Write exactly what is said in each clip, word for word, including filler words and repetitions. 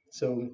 So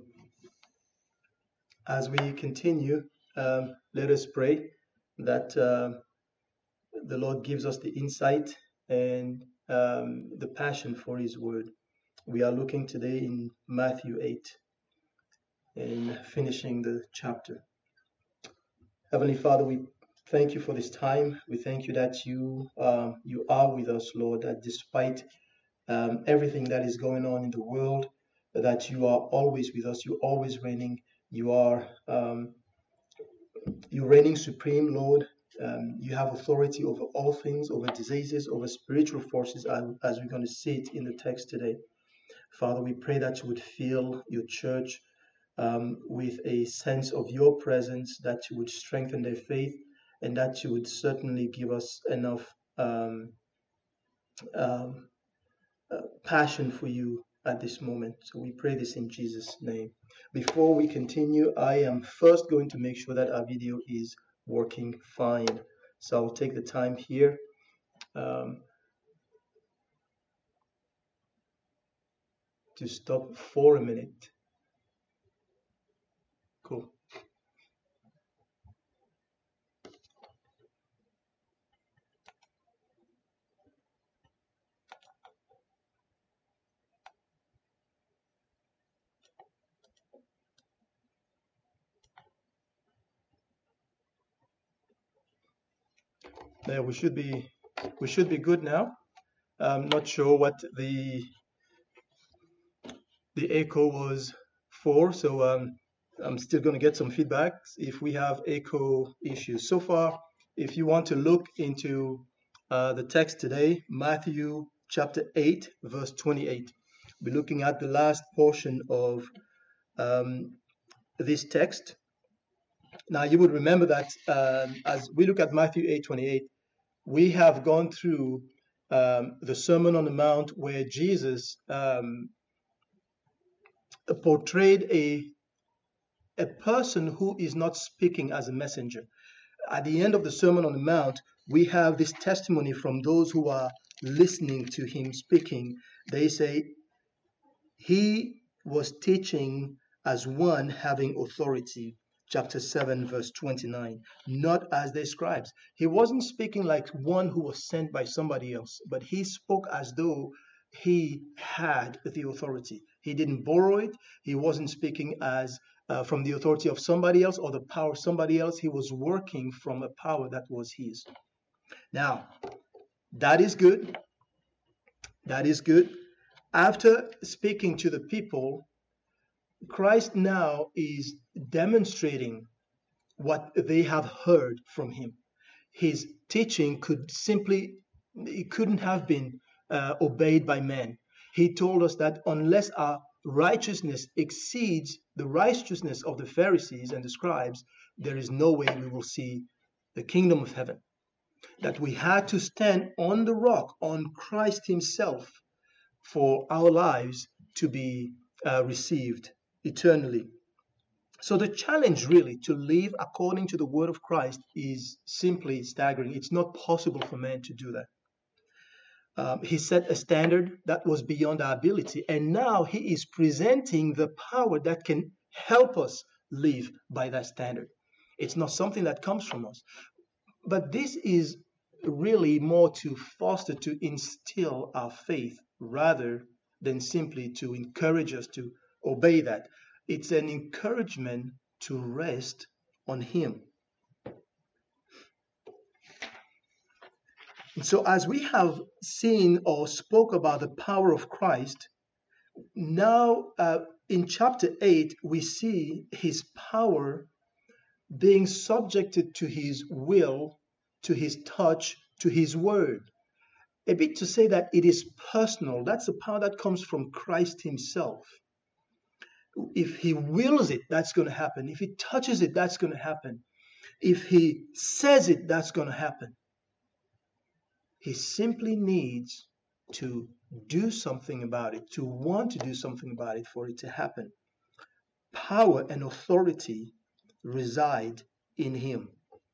as we continue, um, let us pray that uh, the Lord gives us the insight and um, the passion for His Word. We are looking today in Matthew eight and finishing the chapter. Heavenly Father, we thank you for this time. We thank you that you um, you are with us, Lord, that despite um, everything that is going on in the world, that you are always with us. You're always reigning. You are um, you're reigning supreme, Lord. Um, you have authority over all things, over diseases, over spiritual forces, as, as we're going to see it in the text today. Father, we pray that you would fill your church um, with a sense of your presence, that you would strengthen their faith, and that you would certainly give us enough um, um, uh, passion for you at this moment. So we pray this in Jesus' name. Before we continue, I am first going to make sure that our video is working fine. So I'll take the time here. Um, to stop for a minute. Cool. There, we should be we should be good now. I'm not sure what the the echo was for, so um, I'm still going to get some feedback if we have echo issues. So far, if you want to look into uh, the text today, Matthew chapter eight, verse twenty-eight, we're looking at the last portion of um, this text. Now, you would remember that um, as we look at Matthew eight twenty-eight, we have gone through um, the Sermon on the Mount where Jesus um, portrayed a a person who is not speaking as a messenger. At the end of the Sermon on the Mount, we have this testimony from those who are listening to him speaking. They say he was teaching as one having authority. Chapter seven, verse twenty-nine, not as the scribes. He wasn't speaking like one who was sent by somebody else, but he spoke as though he had the authority. He didn't borrow it. He wasn't speaking as uh, from the authority of somebody else or the power of somebody else. He was working from a power that was his. Now, that is good. That is good. After speaking to the people, Christ now is demonstrating what they have heard from him. His teaching could simply, it couldn't have been uh, obeyed by men. He told us that unless our righteousness exceeds the righteousness of the Pharisees and the scribes, there is no way we will see the kingdom of heaven. That we had to stand on the rock, on Christ himself, for our lives to be uh, received eternally. So the challenge really to live according to the word of Christ is simply staggering. It's not possible for man to do that. Um, he set a standard that was beyond our ability, and now he is presenting the power that can help us live by that standard. It's not something that comes from us, but this is really more to foster, to instill our faith rather than simply to encourage us to obey that. It's an encouragement to rest on him. And so as we have seen or spoke about the power of Christ, now uh, in chapter eight, we see his power being subjected to his will, to his touch, to his word. A bit to say that it is personal. That's the power that comes from Christ himself. If he wills it, that's going to happen. If he touches it, that's going to happen. If he says it, that's going to happen. He simply needs to do something about it, to want to do something about it for it to happen. Power and authority reside in him.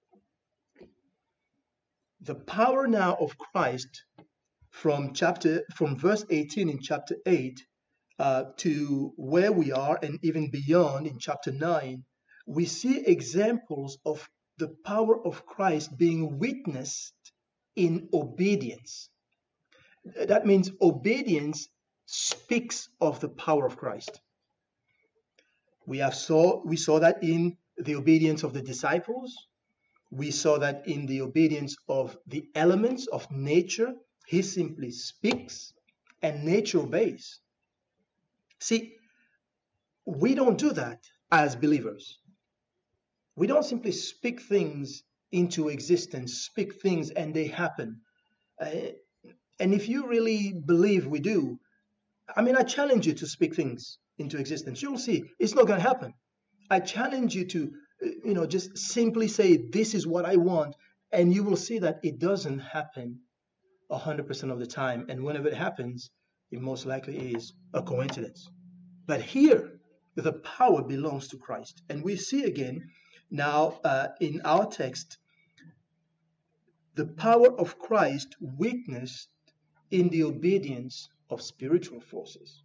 The power now of Christ from chapter from verse eighteen in chapter eight uh, to where we are and even beyond in chapter nine, we see examples of the power of Christ being witnessed in obedience. That means obedience speaks of the power of Christ. We have saw we saw that in the obedience of the disciples. We saw that in the obedience of the elements of nature. He simply speaks and nature obeys. See, we don't do that as believers. We don't simply speak things into existence, speak things and they happen. Uh, and if you really believe we do, I mean, I challenge you to speak things into existence. You'll see it's not going to happen. I challenge you to, you know, just simply say, this is what I want. And you will see that it doesn't happen one hundred percent of the time. And whenever it happens, it most likely is a coincidence. But here, the power belongs to Christ. And we see again now uh, in our text, the power of Christ witnessed in the obedience of spiritual forces.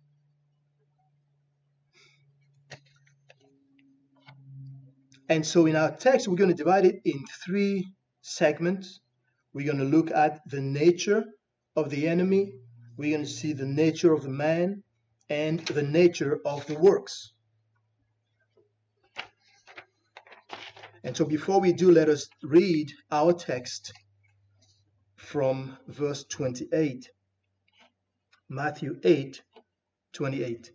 And so in our text, we're going to divide it in three segments. We're going to look at the nature of the enemy. We're going to see the nature of the man and the nature of the works. And so before we do, let us read our text from verse twenty-eight. Matthew eight, twenty-eight.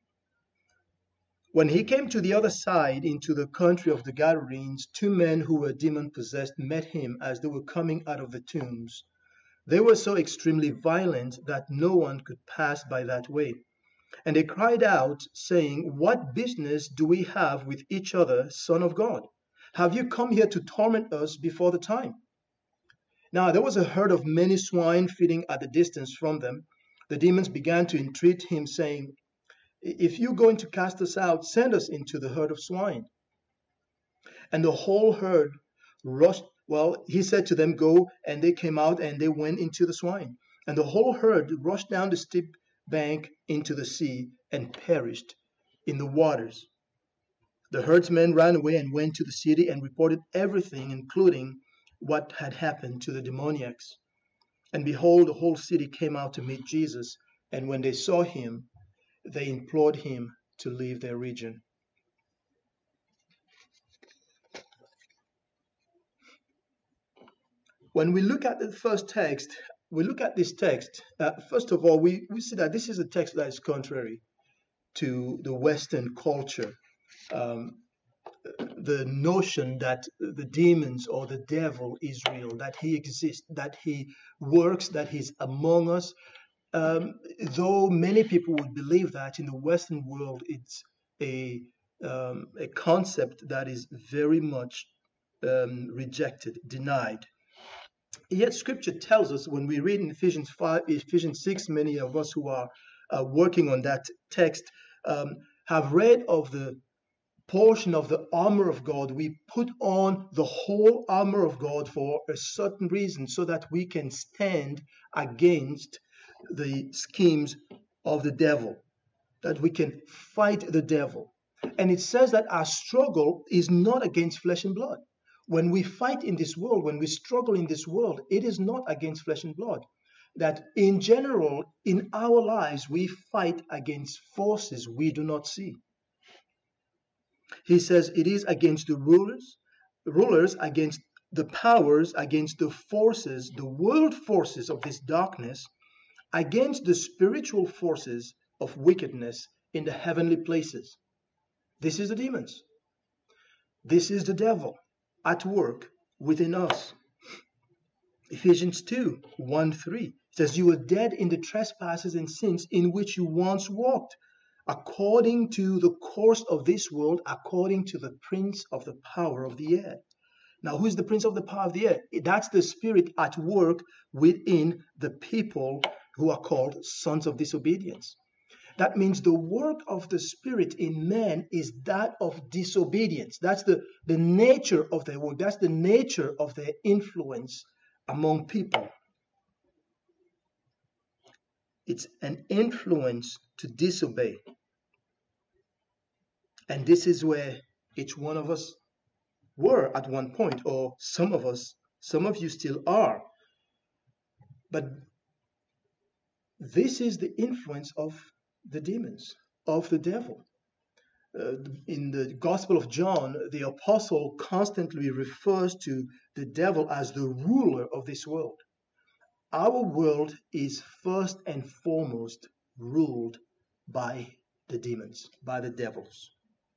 When he came to the other side into the country of the Gadarenes, two men who were demon-possessed met him as they were coming out of the tombs. They were so extremely violent that no one could pass by that way. And they cried out, saying, "What business do we have with each other, Son of God? Have you come here to torment us before the time?" Now there was a herd of many swine feeding at a distance from them. The demons began to entreat him, saying, "If you're going to cast us out, send us into the herd of swine." And the whole herd rushed. Well, he said to them, "Go," and they came out and they went into the swine. And the whole herd rushed down the steep bank into the sea and perished in the waters. The herdsmen ran away and went to the city and reported everything, including what had happened to the demoniacs. And behold, the whole city came out to meet Jesus, and when they saw him, they implored him to leave their region. When we look at the first text, we look at this text, uh, first of all, we, we see that this is a text that is contrary to the Western culture. Um, the notion that the demons or the devil is real, that he exists, that he works, that he's among us. Um, though many people would believe that, in the Western world, it's a, um, a concept that is very much um, rejected, denied. Yet Scripture tells us, when we read in Ephesians five, Ephesians six, many of us who are uh, working on that text um, have read of the portion of the armor of God. We put on the whole armor of God for a certain reason, so that we can stand against the schemes of the devil, that we can fight the devil. And it says that our struggle is not against flesh and blood. When we fight in this world, when we struggle in this world, it is not against flesh and blood. That in general, in our lives, we fight against forces we do not see. He says it is against the rulers, rulers against the powers, against the forces, the world forces of this darkness, against the spiritual forces of wickedness in the heavenly places. This is the demons. This is the devil at work within us. Ephesians two, one, three says, "You were dead in the trespasses and sins in which you once walked, according to the course of this world, according to the prince of the power of the air." Now, who's the prince of the power of the air? That's the spirit at work within the people who are called sons of disobedience. That means the work of the Spirit in man is that of disobedience. That's the, the nature of their work. That's the nature of their influence among people. It's an influence to disobey. And this is where each one of us were at one point, or some of us, some of you still are. But this is the influence of the demons, of the devil. Uh, in the Gospel of John, the apostle constantly refers to the devil as the ruler of this world. Our world is first and foremost ruled by the demons, by the devils.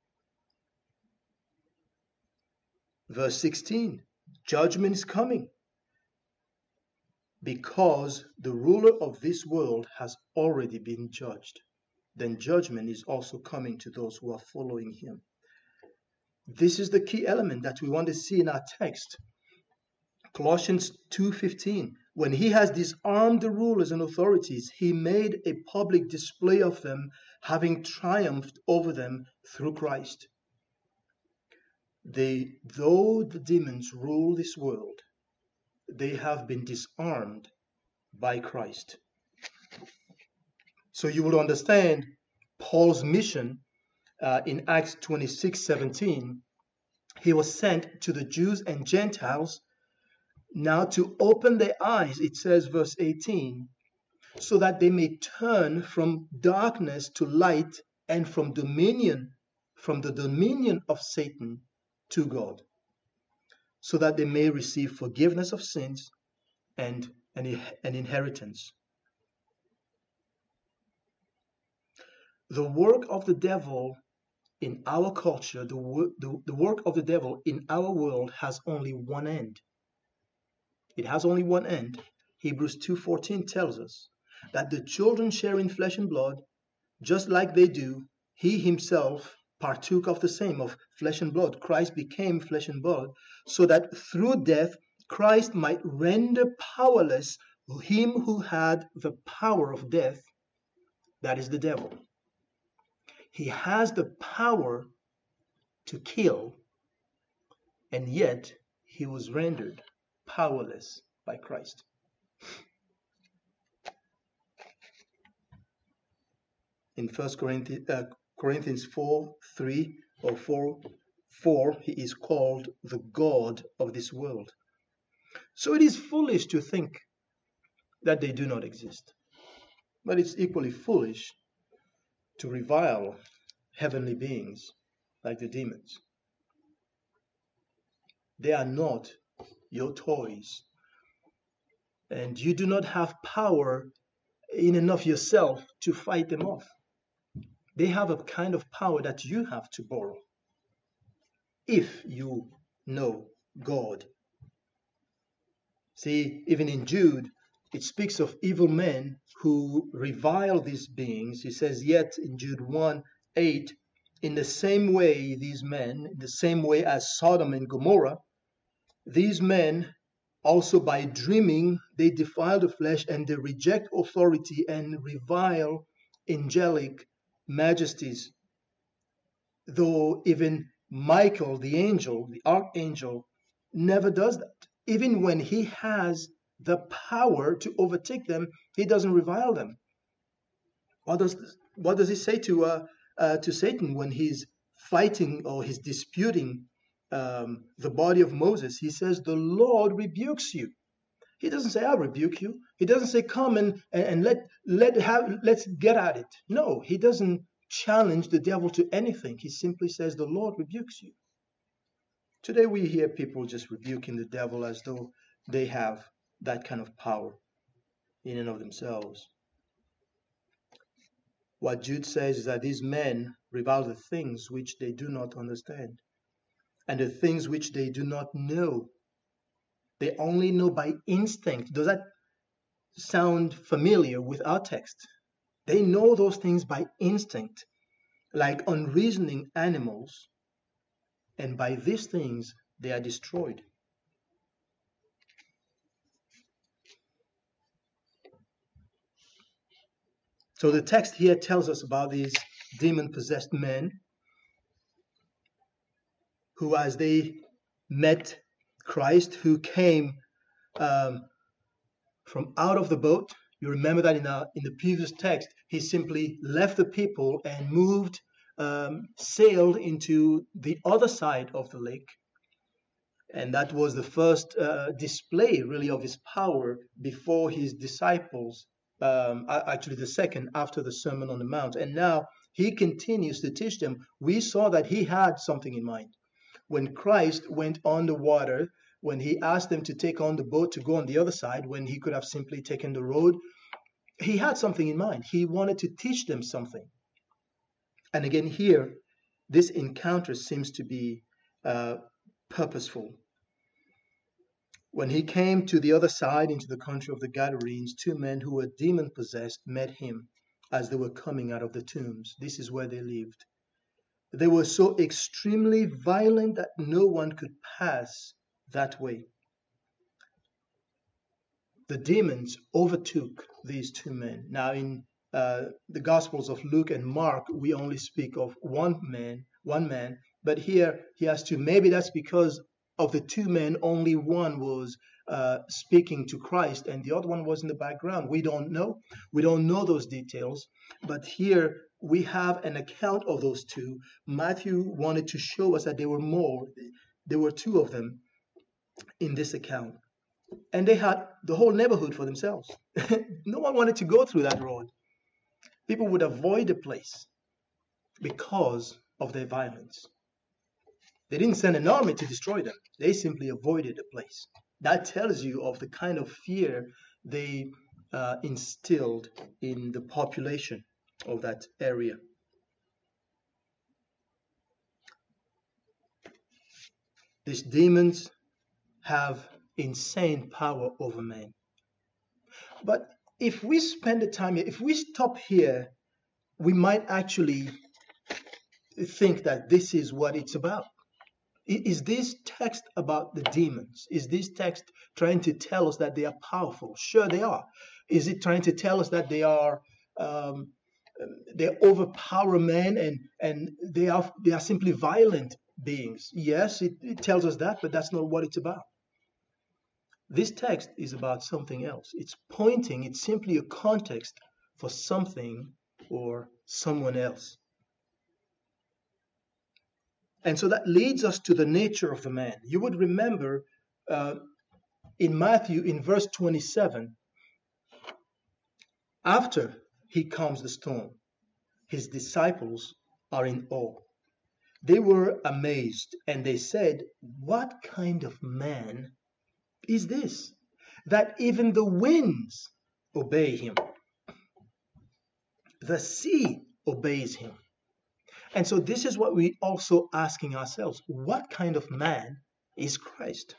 Verse sixteen, judgment is coming because the ruler of this world has already been judged. Then judgment is also coming to those who are following him. This is the key element that we want to see in our text. Colossians two fifteen, when he has disarmed the rulers and authorities, he made a public display of them, having triumphed over them through Christ. They, though the demons rule this world, they have been disarmed by Christ. So you will understand Paul's mission uh, in Acts twenty-six seventeen. He was sent to the Jews and Gentiles now to open their eyes, it says, verse eighteen, so that they may turn from darkness to light and from dominion, from the dominion of Satan to God, so that they may receive forgiveness of sins and an, an inheritance. The work of the devil in our culture, the, the, the work of the devil in our world has only one end. It has only one end. Hebrews two fourteen tells us that the children share in flesh and blood, just like they do. He himself partook of the same, of flesh and blood. Christ became flesh and blood, so that through death Christ might render powerless him who had the power of death, that is the devil. He has the power to kill, and yet he was rendered powerless by Christ. In First Corinthians, uh, Corinthians four three or four four, he is called the God of this world. So it is foolish to think that they do not exist, but it's equally foolish to revile heavenly beings like the demons. They are not your toys, and you do not have power in and of yourself to fight them off. They have a kind of power that you have to borrow if you know God. See, even in Jude, it speaks of evil men who revile these beings. He says, yet in Jude one eight, in the same way these men, in the same way as Sodom and Gomorrah, these men also by dreaming, they defile the flesh and they reject authority and revile angelic majesties. Though even Michael, the angel, the archangel, never does that. Even when he has the power to overtake them, he doesn't revile them. What does, what does he say to, uh, uh, to Satan when he's fighting or he's disputing um, the body of Moses? He says, the Lord rebukes you. He doesn't say, I'll rebuke you. He doesn't say, come and, and let, let have, let's get at it. No, he doesn't challenge the devil to anything. He simply says, the Lord rebukes you. Today we hear people just rebuking the devil as though they have that kind of power in and of themselves. What Jude says is that these men revile the things which they do not understand and the things which they do not know. They only know by instinct. Does that sound familiar with our text? They know those things by instinct, like unreasoning animals, and by these things they are destroyed. So the text here tells us about these demon-possessed men who, as they met Christ, who came um, from out of the boat, You remember that in, our, in the previous text, he simply left the people and moved, um, sailed into the other side of the lake. And that was the first uh, display, really, of his power before his disciples, um, actually the second after the Sermon on the Mount. And now he continues to teach them. We saw that he had something in mind. When Christ went on the water, when he asked them to take on the boat to go on the other side, when he could have simply taken the road, he had something in mind. He wanted to teach them something. And again, here, this encounter seems to be uh, purposeful. When he came to the other side into the country of the Gadarenes, two men who were demon-possessed met him as they were coming out of the tombs. This is where they lived. They were so extremely violent that no one could pass that way. The demons overtook these two men. Now, in uh, the Gospels of Luke and Mark, we only speak of one man, one man, but here he has two. Maybe that's because of the two men, only one was uh, speaking to Christ and the other one was in the background. We don't know. We don't know those details. But here we have an account of those two. Matthew wanted to show us that there were more. There were two of them in this account. And they had the whole neighborhood for themselves. No one wanted to go through that road. People would avoid the place because of their violence. They didn't send an army to destroy them. They simply avoided the place. That tells you of the kind of fear they uh, instilled in the population of that area. These demons have insane power over man. But if we spend the time here, if we stop here, we might actually think that this is what it's about. Is this text about the demons? Is this text trying to tell us that they are powerful? Sure, they are. Is it trying to tell us that they are um, they overpower men and and they are they are simply violent beings? Yes, it, it tells us that, but that's not what it's about. This text is about something else. It's pointing, it's simply a context for something or someone else. And so that leads us to the nature of the man. You would remember uh, in Matthew, in verse twenty-seven, after he calms the storm, his disciples are in awe. They were amazed and they said, "What kind of man is this, that even the winds obey him? The sea obeys him." And so this is what we're also asking ourselves. What kind of man is Christ?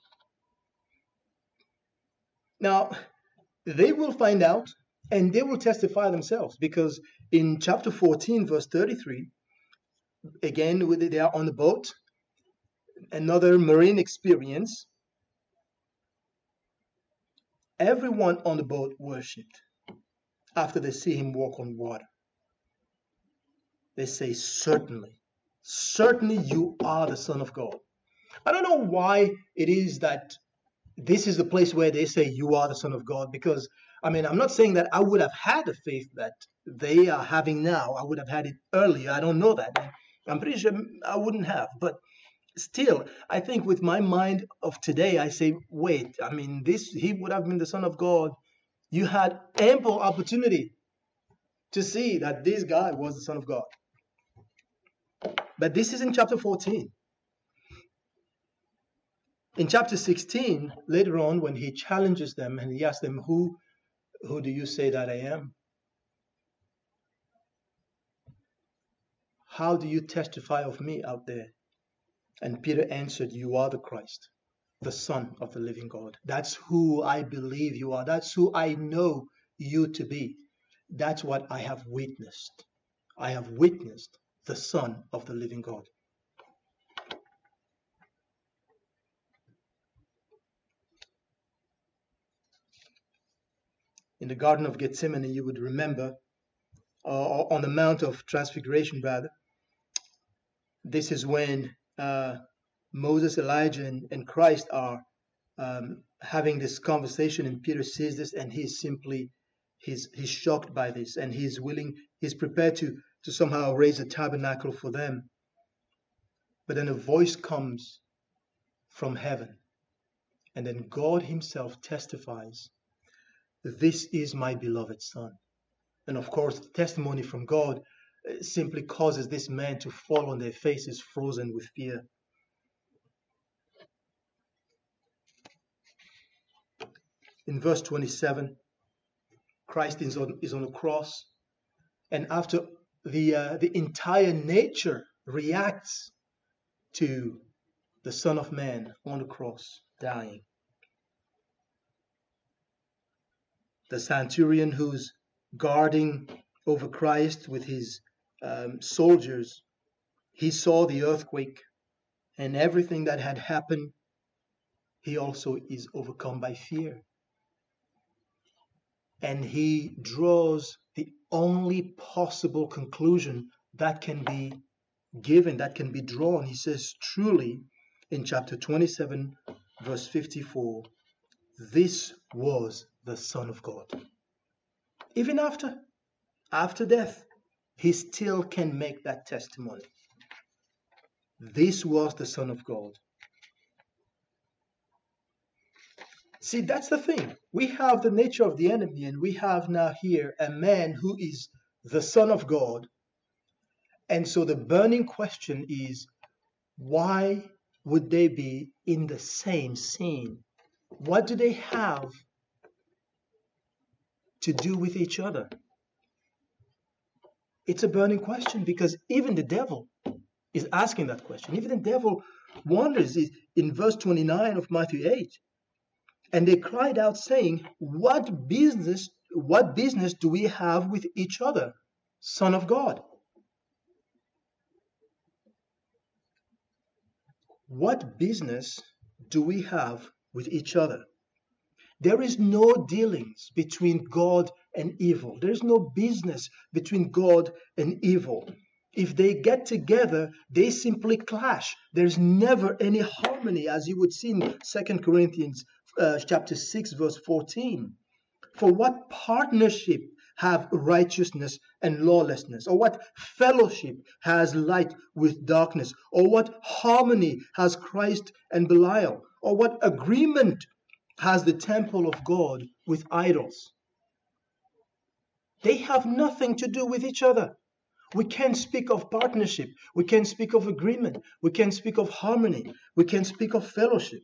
Now, they will find out and they will testify themselves, because in chapter fourteen, verse thirty-three, again, they are on the boat, another marine experience. Everyone on the boat worshipped after they see him walk on water. They say, "Certainly, certainly you are the Son of God." I don't know why it is that this is the place where they say you are the Son of God, because, I mean, I'm not saying that I would have had the faith that they are having now. I would have had it earlier. I don't know that. I'm pretty sure I wouldn't have. But still, I think with my mind of today, I say, wait, I mean, this he would have been the Son of God. You had ample opportunity to see that this guy was the Son of God. But this is in chapter fourteen. In chapter sixteen, later on, when he challenges them and he asks them, who, who do you say that I am? How do you testify of me out there? And Peter answered, "You are the Christ, the Son of the living God." That's who I believe you are. That's who I know you to be. That's what I have witnessed. I have witnessed the Son of the living God. In the Garden of Gethsemane, you would remember, uh, on the Mount of Transfiguration, rather, this is when uh, Moses, Elijah, and, and Christ are um, having this conversation, and Peter sees this, and he's simply he's he's shocked by this, and he's willing, he's prepared to to somehow raise a tabernacle for them. But then a voice comes from heaven, and then God himself testifies, "This is my beloved son." And of course, the testimony from God simply causes this man to fall on their faces, frozen with fear. In verse twenty-seven, Christ is on, is on the cross, and after the, uh, the entire nature reacts to the Son of Man on the cross, dying. The centurion who's guarding over Christ with his um, soldiers, he saw the earthquake and everything that had happened. He also is overcome by fear. And he draws the only possible conclusion that can be given, that can be drawn. He says, truly, in chapter twenty-seven, verse fifty-four, this was the Son of God. Even after, after death, he still can make that testimony. This was the Son of God. See, that's the thing. We have the nature of the enemy, and we have now here a man who is the Son of God. And so the burning question is, why would they be in the same scene? What do they have to do with each other? It's a burning question, because even the devil is asking that question. Even the devil wonders. In verse twenty-nine of Matthew eight, and they cried out, saying, What business, what business do we have with each other, Son of God? What business do we have with each other? There is no dealings between God and evil. There is no business between God and evil. If they get together, they simply clash. There's never any harmony, as you would see in Second Corinthians uh, chapter six, verse fourteen. For what partnership have righteousness and lawlessness? Or what fellowship has light with darkness? Or what harmony has Christ and Belial? Or what agreement has the temple of God with idols? They have nothing to do with each other. We can speak of partnership. We can speak of agreement. We can speak of harmony. We can speak of fellowship.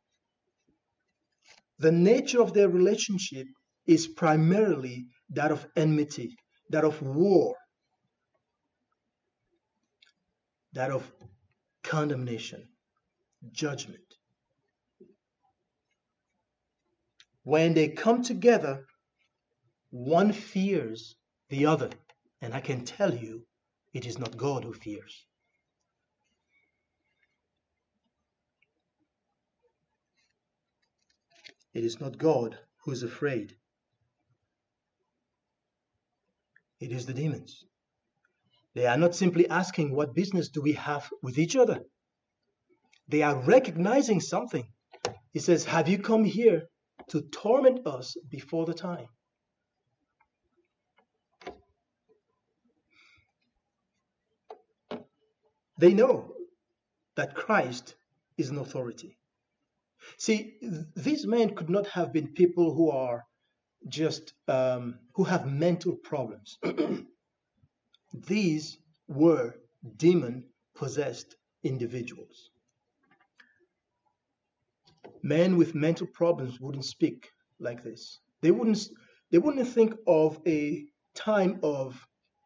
The nature of their relationship is primarily that of enmity, that of war, that of condemnation, judgment. When they come together, one fears the other. And I can tell you, it is not God who fears. It is not God who is afraid. It is the demons. They are not simply asking, what business do we have with each other? They are recognizing something. He says, have you come here to torment us before the time? They know that Christ is an authority. See, these men could not have been people who are just, um, who have mental problems. These were demon-possessed individuals. Men with mental problems wouldn't speak like this. They wouldn't, they wouldn't think of a time of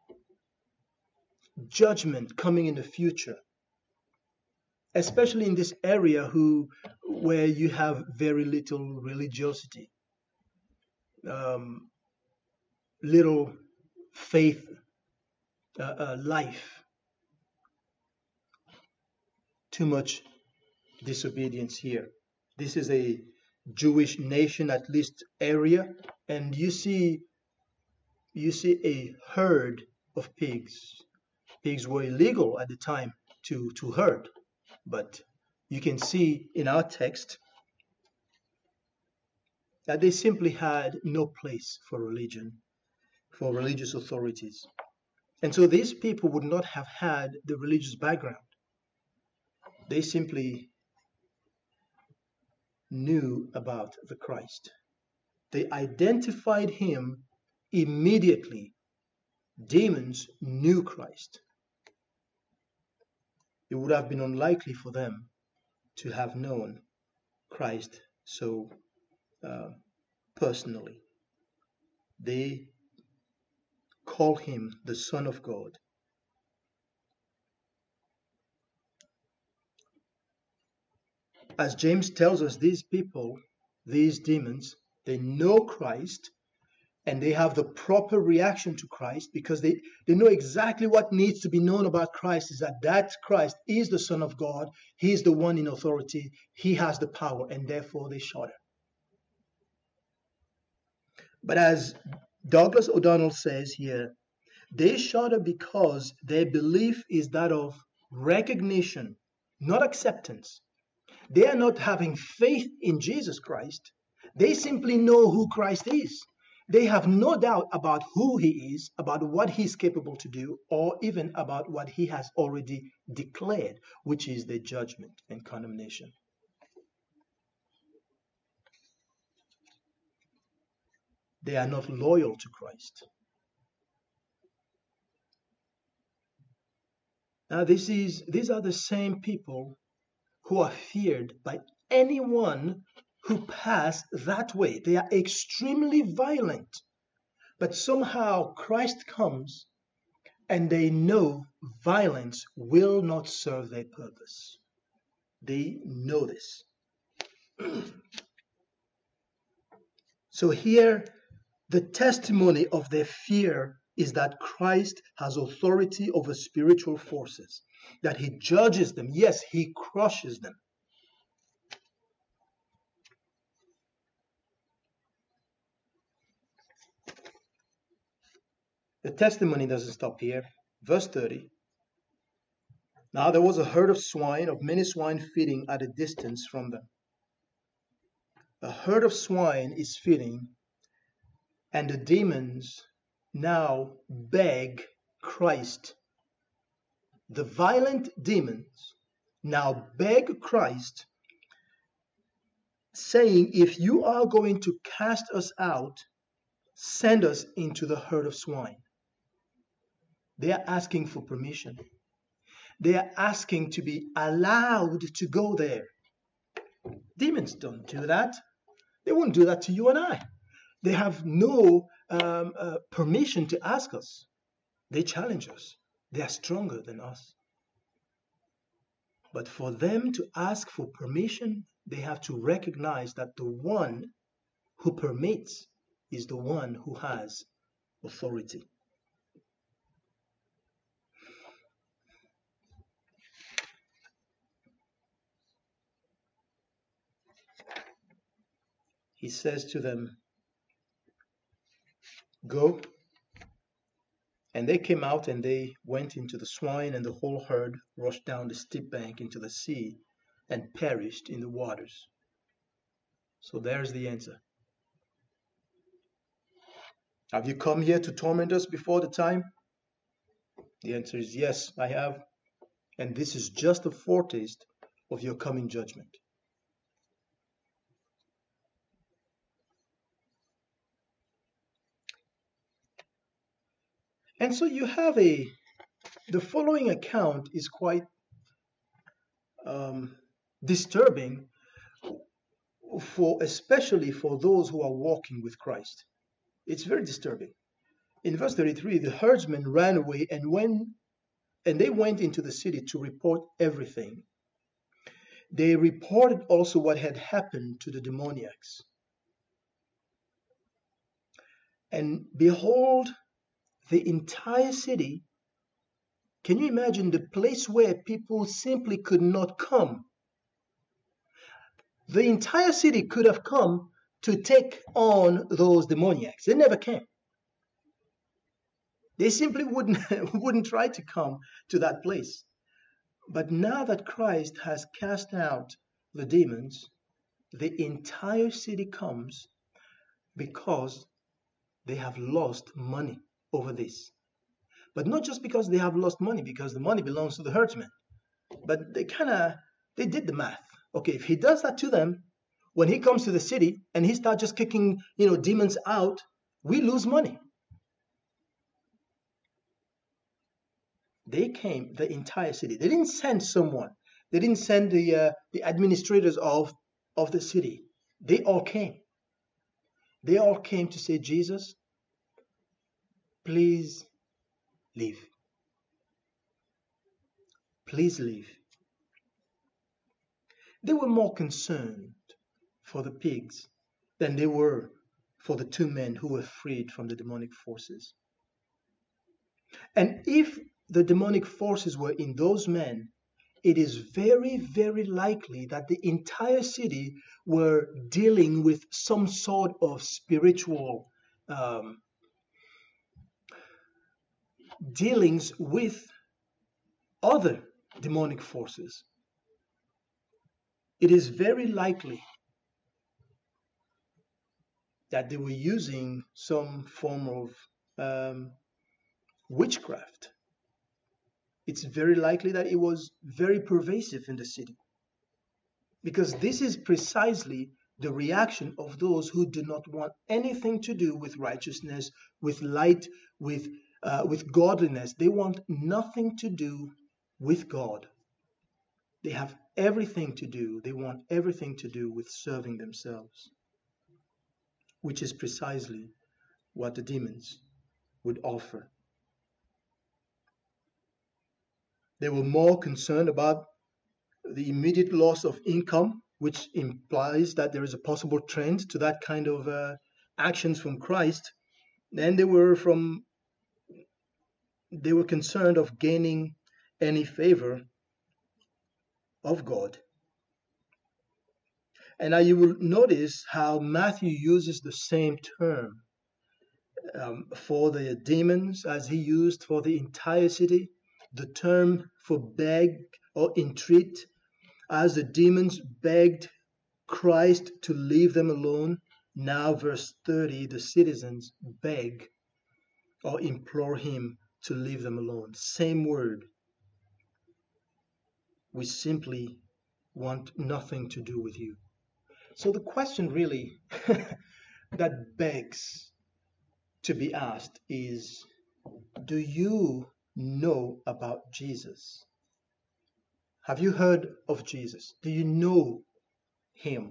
judgment coming in the future, especially in this area who, where you have very little religiosity, um, little faith, uh, uh, life, too much disobedience here. This is a Jewish nation, at least area, and you see, you see a herd of pigs. Pigs were illegal at the time to, to herd, but you can see in our text that they simply had no place for religion, for religious authorities. And so these people would not have had the religious background. They simply knew about the Christ. They identified him immediately. Demons knew Christ. It would have been unlikely for them to have known Christ so uh, personally. They call him the Son of God. As James tells us, these people, these demons, they know Christ, and they have the proper reaction to Christ because they, they know exactly what needs to be known about Christ, is that that Christ is the Son of God. He is the one in authority. He has the power, and therefore they shudder. But as Douglas O'Donnell says here, they shudder because their belief is that of recognition, not acceptance. They are not having faith in Jesus Christ. They simply know who Christ is. They have no doubt about who he is, about what he's capable to do, or even about what he has already declared, which is the judgment and condemnation. They are not loyal to Christ. Now, this is, these are the same people who are feared by anyone who pass that way. They are extremely violent. But somehow Christ comes and they know violence will not serve their purpose. They know this. So here, the testimony of their fear is that Christ has authority over spiritual forces, that he judges them. Yes, he crushes them. The testimony doesn't stop here. Verse thirty. Now there was a herd of swine, of many swine feeding at a distance from them. A herd of swine is feeding, and the demons now beg Christ. The violent demons now beg Christ, saying, if you are going to cast us out, send us into the herd of swine. They are asking for permission. They are asking to be allowed to go there. Demons don't do that. They won't do that to you and I. They have no um, uh, permission to ask us. They challenge us. They are stronger than us. But for them to ask for permission, they have to recognize that the one who permits is the one who has authority. He says to them, go. And they came out and they went into the swine, and the whole herd rushed down the steep bank into the sea and perished in the waters. So there's the answer. Have you come here to torment us before the time? The answer is yes, I have. And this is just a foretaste of your coming judgment. And so you have a, the following account is quite um, disturbing, for especially for those who are walking with Christ. It's very disturbing. In verse thirty-three, the herdsmen ran away and went, and they went into the city to report everything. They reported also what had happened to the demoniacs. And behold, the entire city, can you imagine the place where people simply could not come? The entire city could have come to take on those demoniacs. They never came. They simply wouldn't, wouldn't try to come to that place. But now that Christ has cast out the demons, the entire city comes, because they have lost money over this. But not just because they have lost money, because the money belongs to the herdsman. But they kind of, they did the math. Okay, if he does that to them, when he comes to the city and he starts just kicking, you know, demons out, we lose money. They came, the entire city. They didn't send someone. They didn't send the uh, the administrators of of the city. They all came. They all came to say, Jesus, please leave. Please leave. They were more concerned for the pigs than they were for the two men who were freed from the demonic forces. And if the demonic forces were in those men, it is very, very likely that the entire city were dealing with some sort of spiritual um, dealings with other demonic forces. It is very likely that they were using some form of um, witchcraft. It's very likely that it was very pervasive in the city, because this is precisely the reaction of those who do not want anything to do with righteousness, with light, with uh, with godliness. They want nothing to do with God. They have everything to do, they want everything to do with serving themselves, which is precisely what the demons would offer. They were more concerned about the immediate loss of income, which implies that there is a possible trend to that kind of uh, actions from Christ. Than they were from they were concerned of gaining any favor of God. And now you will notice how Matthew uses the same term um, for the demons as he used for the entire city. The term for beg or entreat, as the demons begged Christ to leave them alone. Now, verse thirty, the citizens beg or implore him to leave them alone. Same word. We simply want nothing to do with you. So the question really that begs to be asked is, do you know about Jesus? Have you heard of Jesus? Do you know him?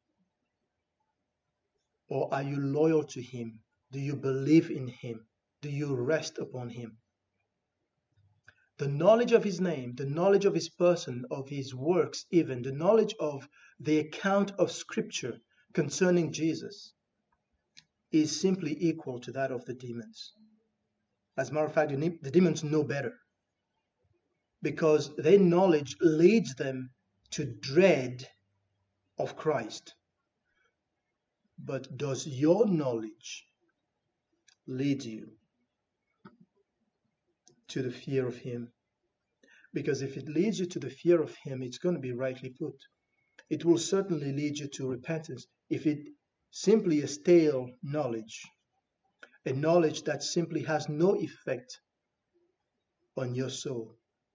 Or are you loyal to him? Do you believe in him? Do you rest upon him? The knowledge of his name, the knowledge of his person, of his works, even the knowledge of the account of Scripture concerning Jesus is simply equal to that of the demons. As a matter of fact, the demons know better, because their knowledge leads them to dread of Christ. But does your knowledge lead you to the fear of him? Because if it leads you to the fear of him, it's going to be rightly put. It will certainly lead you to repentance. If it simply a stale knowledge, a knowledge that simply has no effect on your soul,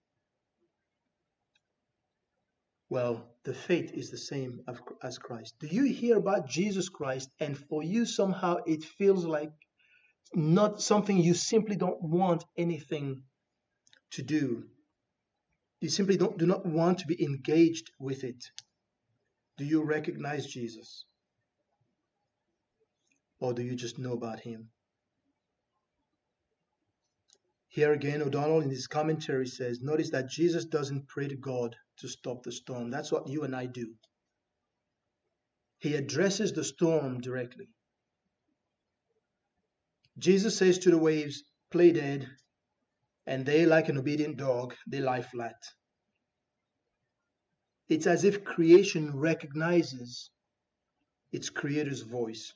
well, the fate is the same as Christ. Do you hear about Jesus Christ, and for you somehow it feels like not something you simply don't want anything to do? You simply don't, do not want to be engaged with it. Do you recognize Jesus? Or do you just know about him? Here again, O'Donnell in his commentary says, notice that Jesus doesn't pray to God to stop the storm. That's what you and I do. He addresses the storm directly. Jesus says to the waves, play dead, and they, like an obedient dog, they lie flat. It's as if creation recognizes its creator's voice.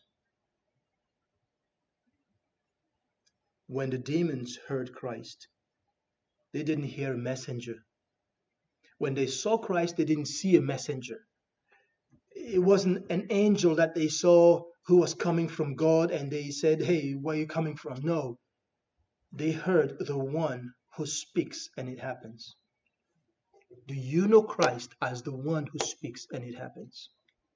When the demons heard Christ, they didn't hear a messenger. When they saw Christ, they didn't see a messenger. It wasn't an angel that they saw who was coming from God and they said, hey, where are you coming from? No, they heard the one who speaks and it happens. Do you know Christ as the one who speaks and it happens?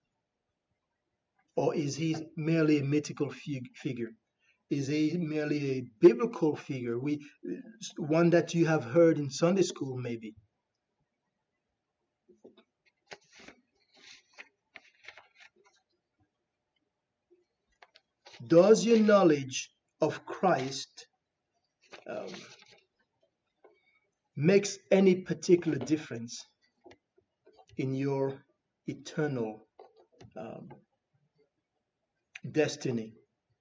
Or is he merely a mythical fig figure? Is he merely a biblical figure, we, one that you have heard in Sunday school maybe? Does your knowledge of Christ um, makes any particular difference in your eternal um, destiny?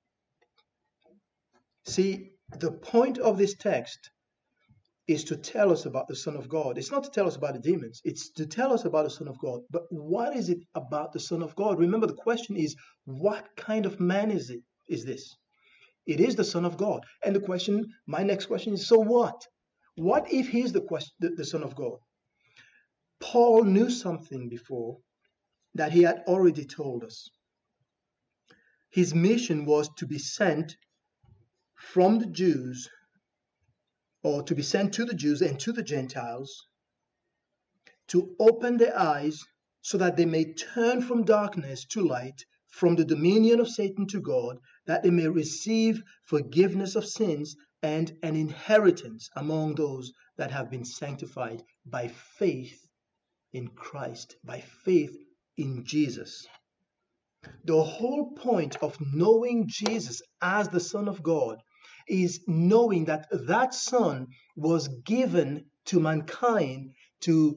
See, the point of this text is to tell us about the Son of God. It's not to tell us about the demons. It's to tell us about the Son of God. But what is it about the Son of God? Remember, the question is, what kind of man is it? Is this? It is the Son of God. And the question, my next question is, so what? What if he is the, question, the, the Son of God? Paul knew something before that he had already told us. His mission was to be sent from the Jews, or to be sent to the Jews and to the Gentiles, to open their eyes so that they may turn from darkness to light, from the dominion of Satan to God, that they may receive forgiveness of sins and an inheritance among those that have been sanctified by faith in Christ, by faith in Jesus. The whole point of knowing Jesus as the Son of God is knowing that that Son was given to mankind to,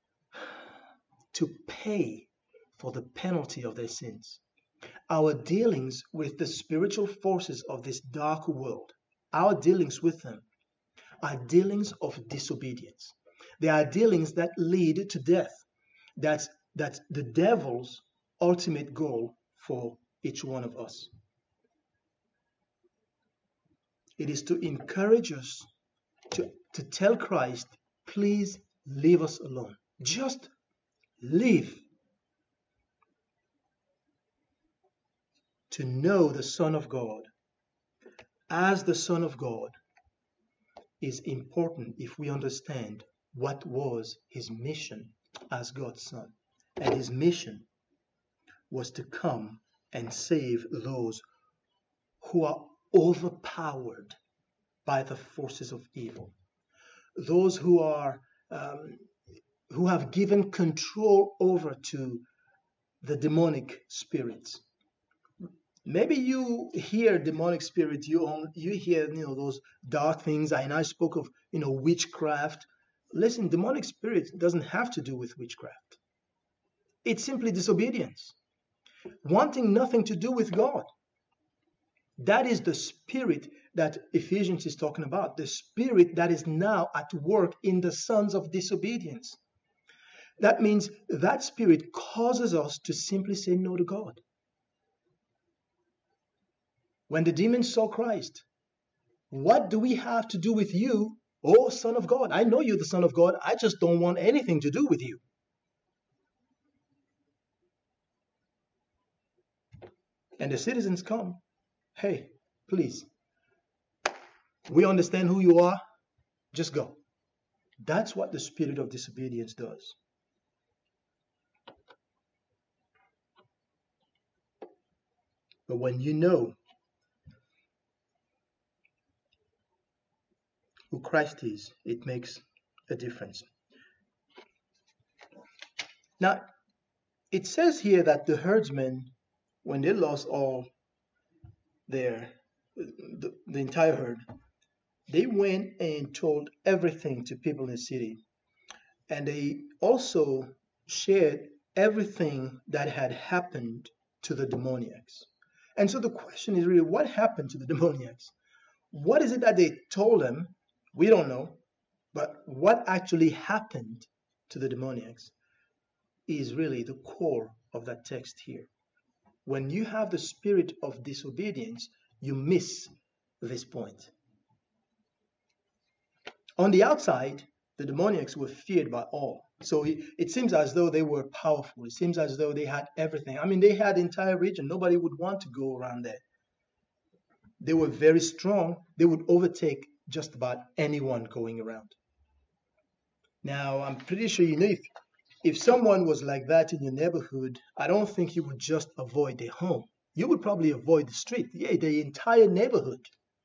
to pay for the penalty of their sins. Our dealings with the spiritual forces of this dark world, our dealings with them, are dealings of disobedience. They are dealings that lead to death. That's, that's the devil's ultimate goal for each one of us. It is to encourage us to, to tell Christ, please leave us alone. Just leave. To know the Son of God as the Son of God is important if we understand what was his mission as God's Son. And his mission was to come and save those who are overpowered by the forces of evil. Those who are um, who have given control over to the demonic spirits. Maybe you hear demonic spirit, you on, you hear you know those dark things, and I spoke of you know witchcraft. Listen, demonic spirit doesn't have to do with witchcraft. It's simply disobedience, wanting nothing to do with God. That is the spirit that Ephesians is talking about, the spirit that is now at work in the sons of disobedience. That means that spirit causes us to simply say no to God. When the demons saw Christ, what do we have to do with you, oh Son of God? I know you're the Son of God. I just don't want anything to do with you. And the citizens come. Hey, please, we understand who you are. Just go. That's what the spirit of disobedience does. But when you know who Christ is, it makes a difference. Now, it says here that the herdsmen, when they lost all their, the, the entire herd, they went and told everything to people in the city. And they also shared everything that had happened to the demoniacs. And so the question is really, what happened to the demoniacs? What is it that they told them? We don't know. But what actually happened to the demoniacs is really the core of that text here. When you have the spirit of disobedience, you miss this point. On the outside, The demoniacs were feared by all. So it, it seems as though they were powerful. It seems as though they had everything. I mean, they had the entire region. Nobody would want to go around there. They were very strong. They would overtake just about anyone going around. Now, I'm pretty sure you know if, if someone was like that in your neighborhood, I don't think you would just avoid their home. You would probably avoid the street. Yeah, the entire neighborhood.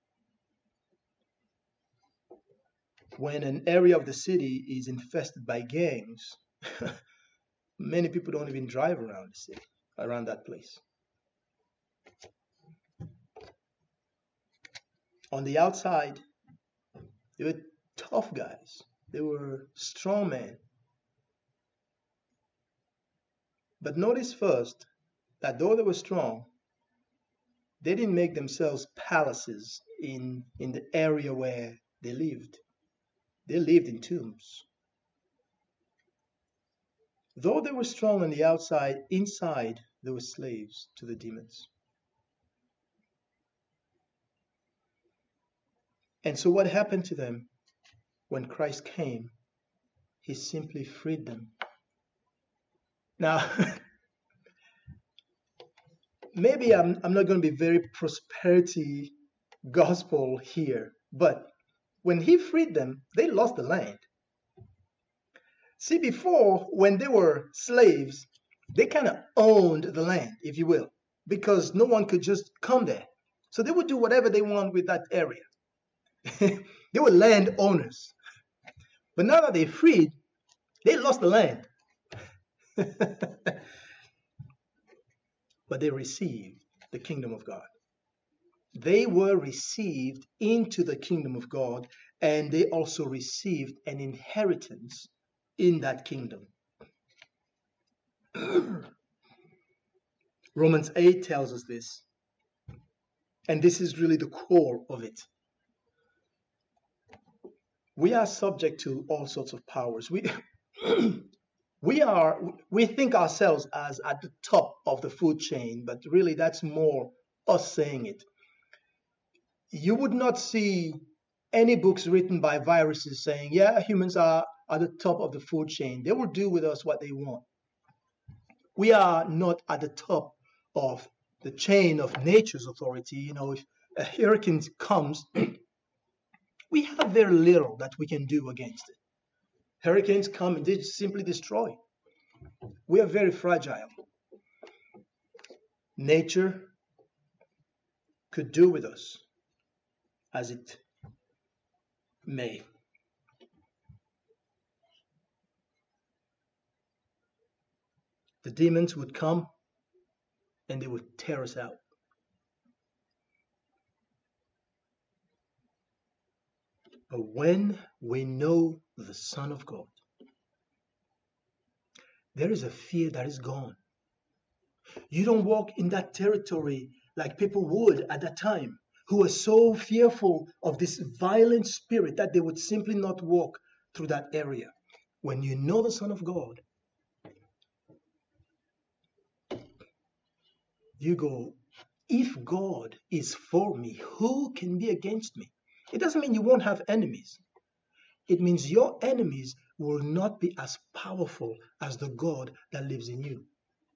When an area of the city is infested by gangs, many people don't even drive around the city, around that place. On the outside, they were tough guys. They were strong men. But notice first that though they were strong, they didn't make themselves palaces in, in the area where they lived. They lived in tombs. Though they were strong on the outside, inside they were slaves to the demons. And so what happened to them when Christ came? He simply freed them. Now, maybe I'm, I'm not going to be very prosperity gospel here, but when he freed them, they lost the land. See, before, when they were slaves, they kind of owned the land, if you will, because no one could just come there. So they would do whatever they want with that area. They were land owners. But now that they're freed, they lost the land. But they received the kingdom of God. They were received into the kingdom of God, and they also received an inheritance in that kingdom. Romans eight tells us this, and this is really the core of it. We are subject to all sorts of powers. We we are we think ourselves as at the top of the food chain, but really that's more us saying it. You would not see any books written by viruses saying, yeah, humans are at the top of the food chain. They will do with us what they want. We are not at the top of the chain of nature's authority. You know, if a hurricane comes, we have very little that we can do against it. Hurricanes come and they simply destroy. We are very fragile. Nature could do with us as it may. The demons would come and they would tear us out. But when we know the Son of God, there is a fear that is gone. You don't walk in that territory like people would at that time, who were so fearful of this violent spirit that they would simply not walk through that area. When you know the Son of God, you go, if God is for me, who can be against me? It doesn't mean you won't have enemies. It means your enemies will not be as powerful as the God that lives in you.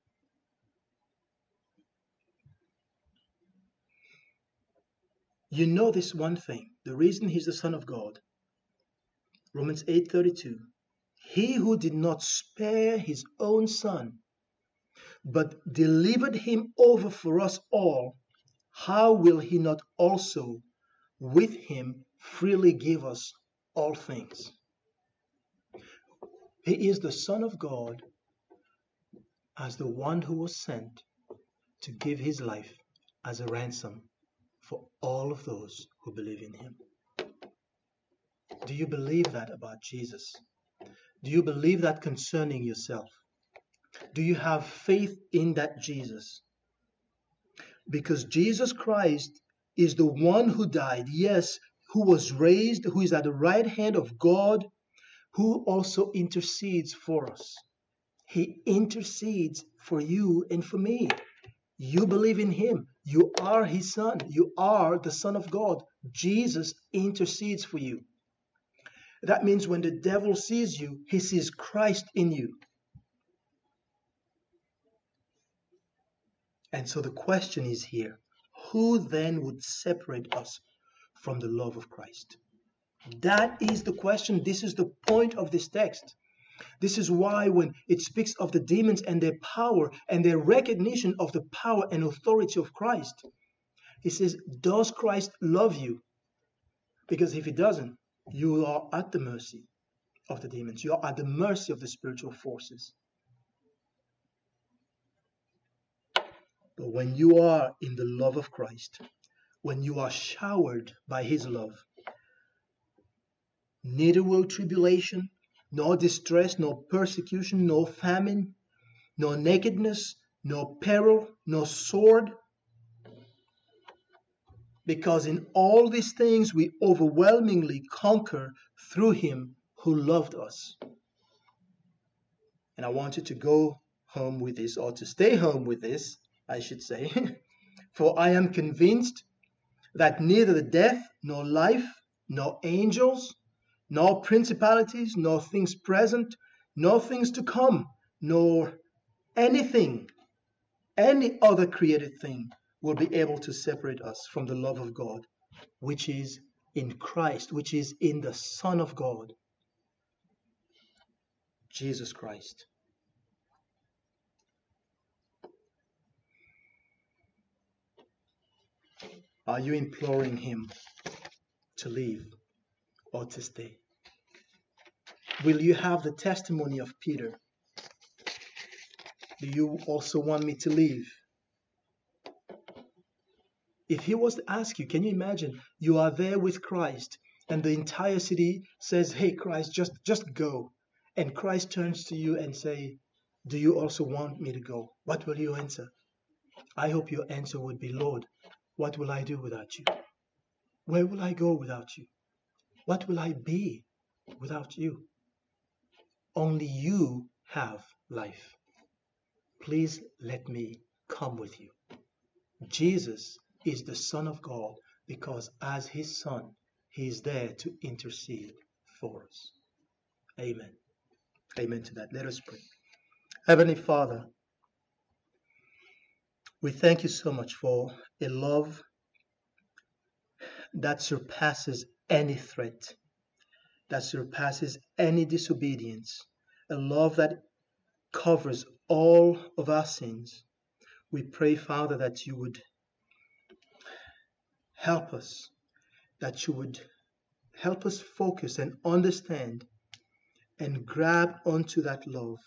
You know this one thing, the reason he's the Son of God. Romans eight thirty-two. He who did not spare his own son, but delivered him over for us all, how will he not also with him freely give us all things? He is the Son of God as the one who was sent to give his life as a ransom for all of those who believe in him. Do you believe that about Jesus? Do you believe that concerning yourself? Do you have faith in that Jesus? Because Jesus Christ is the one who died, yes, who was raised, who is at the right hand of God, who also intercedes for us. He intercedes for you and for me. You believe in him. You are his son. You are the Son of God. Jesus intercedes for you. That means when the devil sees you, he sees Christ in you. And so the question is here, who then would separate us from the love of Christ? That is the question. This is the point of this text. This is why when it speaks of the demons and their power and their recognition of the power and authority of Christ, he says, does Christ love you? Because if he doesn't, you are at the mercy of the demons. You are at the mercy of the spiritual forces. But when you are in the love of Christ, when you are showered by his love, neither will tribulation, nor distress, nor persecution, nor famine, nor nakedness, nor peril, nor sword. Because in all these things we overwhelmingly conquer through him who loved us. And I want you to go home with this, or to stay home with this, I should say. For I am convinced that neither the death, nor life, nor angels, nor principalities, nor things present, nor things to come, nor anything, any other created thing will be able to separate us from the love of God, which is in Christ, which is in the Son of God, Jesus Christ. Are you imploring him to leave or to stay? Will you have the testimony of Peter? Do you also want me to leave? If he was to ask you, can you imagine? You are there with Christ and the entire city says, hey, Christ, just, just go. And Christ turns to you and say, do you also want me to go? What will you answer? I hope your answer would be, Lord, what will I do without you? Where will I go without you? What will I be without you? Only you have life. Please let me come with you. Jesus is the Son of God because as his Son, he is there to intercede for us. Amen. Amen to that. Let us pray. Heavenly Father, we thank you so much for a love that surpasses any threat, that surpasses any disobedience, a love that covers all of our sins. We pray, Father, that you would help us, that you would help us focus and understand and grab onto that love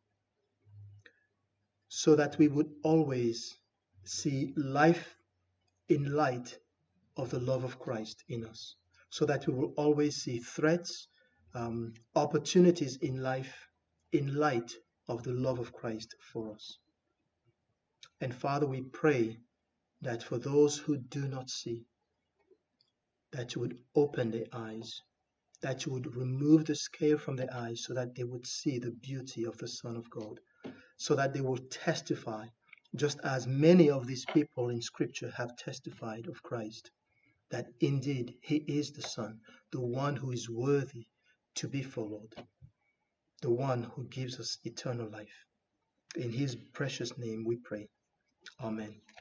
so that we would always see life in light of the love of Christ in us, so that we will always see threats, um, opportunities in life in light of the love of Christ for us. And Father, we pray that for those who do not see, that you would open their eyes, that you would remove the scale from their eyes so that they would see the beauty of the Son of God, so that they will testify, just as many of these people in Scripture have testified of Christ, that indeed he is the Son, the one who is worthy to be followed, the one who gives us eternal life. In his precious name we pray. Amen.